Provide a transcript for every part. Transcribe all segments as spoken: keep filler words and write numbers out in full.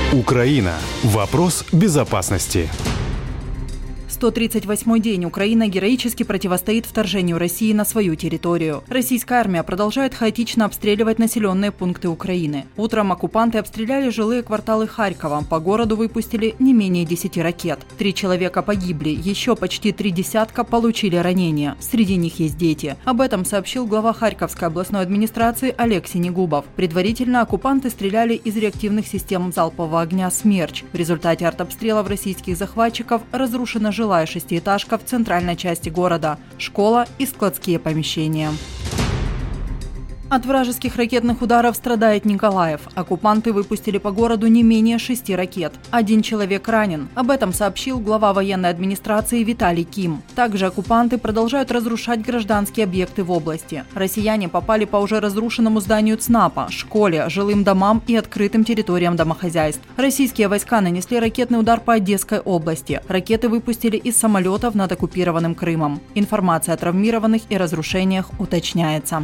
Украина. Вопрос безопасности. сто тридцать восьмой день Украина героически противостоит вторжению России на свою территорию. Российская армия продолжает хаотично обстреливать населенные пункты Украины. Утром оккупанты обстреляли жилые кварталы Харькова. По городу выпустили не менее десяти ракет. Три человека погибли, еще почти три десятка получили ранения. Среди них есть дети. Об этом сообщил глава Харьковской областной администрации Олег Синегубов. Предварительно оккупанты стреляли из реактивных систем залпового огня «Смерч». В результате артобстрелов российских захватчиков разрушена жилая шестиэтажка в центральной части города, школа и складские помещения. От вражеских ракетных ударов страдает Николаев. Оккупанты выпустили по городу не менее шести ракет. Один человек ранен. Об этом сообщил глава военной администрации Виталий Ким. Также оккупанты продолжают разрушать гражданские объекты в области. Россияне попали по уже разрушенному зданию ЦНАПа, школе, жилым домам и открытым территориям домохозяйств. Российские войска нанесли ракетный удар по Одесской области. Ракеты выпустили из самолетов над оккупированным Крымом. Информация о травмированных и разрушениях уточняется.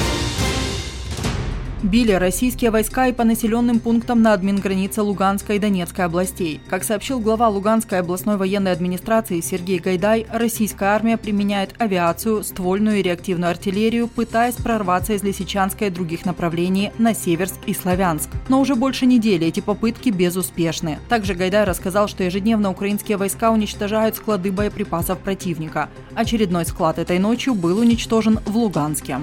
Били российские войска и по населенным пунктам на админгранице Луганской и Донецкой областей. Как сообщил глава Луганской областной военной администрации Сергей Гайдай, российская армия применяет авиацию, ствольную и реактивную артиллерию, пытаясь прорваться из Лисичанска и других направлений на Северск и Славянск. Но уже больше недели эти попытки безуспешны. Также Гайдай рассказал, что ежедневно украинские войска уничтожают склады боеприпасов противника. Очередной склад этой ночью был уничтожен в Луганске.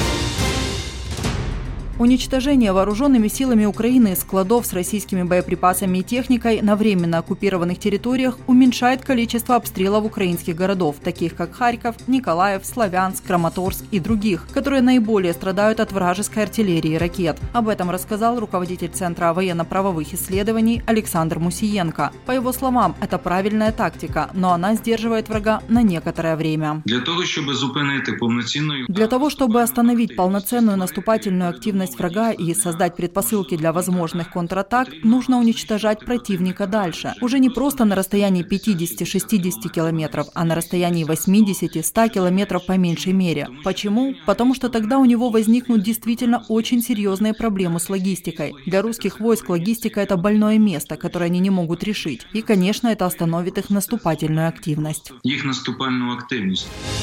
Уничтожение вооруженными силами Украины складов с российскими боеприпасами и техникой на временно оккупированных территориях уменьшает количество обстрелов украинских городов, таких как Харьков, Николаев, Славянск, Краматорск и других, которые наиболее страдают от вражеской артиллерии и ракет. Об этом рассказал руководитель Центра военно-правовых исследований Александр Мусиенко. По его словам, это правильная тактика, но она сдерживает врага на некоторое время. Для того, чтобы зупинити повноцінну... Для того, чтобы остановить полноценную наступательную активность врага и создать предпосылки для возможных контратак, нужно уничтожать противника дальше. Уже не просто на расстоянии пятидесяти-шестидесяти километров, а на расстоянии восьмидесяти-ста километров по меньшей мере. Почему? Потому что тогда у него возникнут действительно очень серьезные проблемы с логистикой. Для русских войск логистика – это больное место, которое они не могут решить. И, конечно, это остановит их наступательную активность. Их наступальную активность.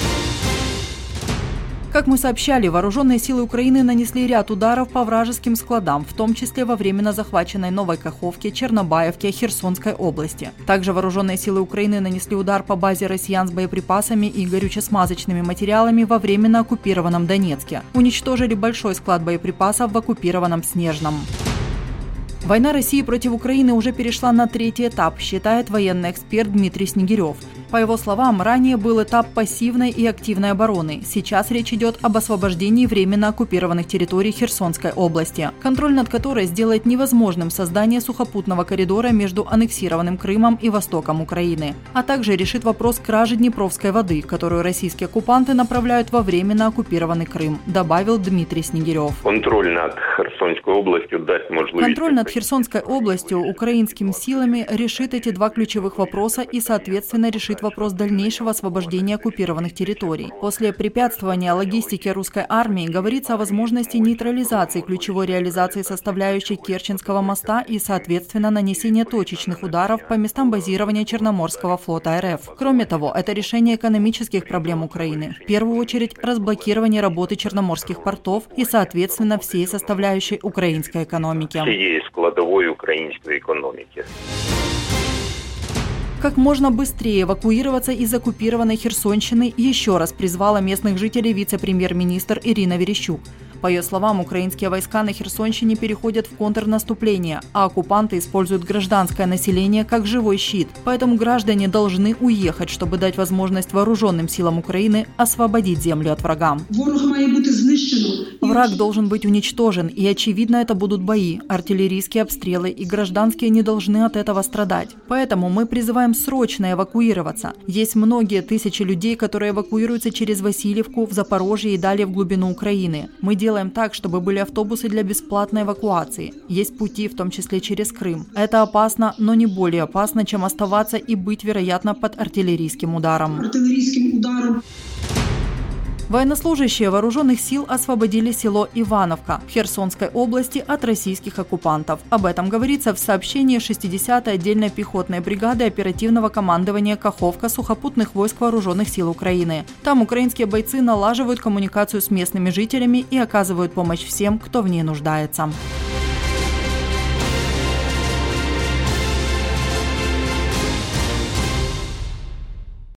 Как мы сообщали, вооруженные силы Украины нанесли ряд ударов по вражеским складам, в том числе во временно захваченной Новой Каховке, Чернобаевке, Херсонской области. Также вооруженные силы Украины нанесли удар по базе россиян с боеприпасами и горюче-смазочными материалами во временно оккупированном Донецке. Уничтожили большой склад боеприпасов в оккупированном Снежном. Война России против Украины уже перешла на третий этап, считает военный эксперт Дмитрий Снегирев. По его словам, ранее был этап пассивной и активной обороны. Сейчас речь идет об освобождении временно оккупированных территорий Херсонской области, контроль над которой сделает невозможным создание сухопутного коридора между аннексированным Крымом и востоком Украины, а также решит вопрос кражи Днепровской воды, которую российские оккупанты направляют во временно оккупированный Крым, добавил Дмитрий Снегирев. Контроль над Херсонской областью даст возможность... Контроль над Херсонской областью украинскими силами решит эти два ключевых вопроса и, соответственно, решит вопрос дальнейшего освобождения оккупированных территорий. После препятствования логистике русской армии говорится о возможности нейтрализации ключевой реализации составляющей Керченского моста и, соответственно, нанесения точечных ударов по местам базирования Черноморского флота РФ. Кроме того, это решение экономических проблем Украины. В первую очередь, разблокирование работы черноморских портов и, соответственно, всей составляющей украинской экономики. Всей складовой украинской экономики. Как можно быстрее эвакуироваться из оккупированной Херсонщины еще раз призвала местных жителей вице-премьер-министр Ирина Верещук. По ее словам, украинские войска на Херсонщине переходят в контрнаступление, а оккупанты используют гражданское население как живой щит. Поэтому граждане должны уехать, чтобы дать возможность вооруженным силам Украины освободить землю от врага. Враг должен быть уничтожен, и, очевидно, это будут бои, артиллерийские обстрелы, и гражданские не должны от этого страдать. Поэтому мы призываем срочно эвакуироваться. Есть многие тысячи людей, которые эвакуируются через Васильевку, в Запорожье и далее в глубину Украины. Мы делаем так, чтобы были автобусы для бесплатной эвакуации. Есть пути, в том числе через Крым. Это опасно, но не более опасно, чем оставаться и быть, вероятно, под артиллерийским ударом. Артиллерийским ударом. Военнослужащие вооруженных сил освободили село Ивановка в Херсонской области от российских оккупантов. Об этом говорится в сообщении шестидесятой отдельной пехотной бригады оперативного командования Каховка сухопутных войск вооруженных сил Украины. Там украинские бойцы налаживают коммуникацию с местными жителями и оказывают помощь всем, кто в ней нуждается.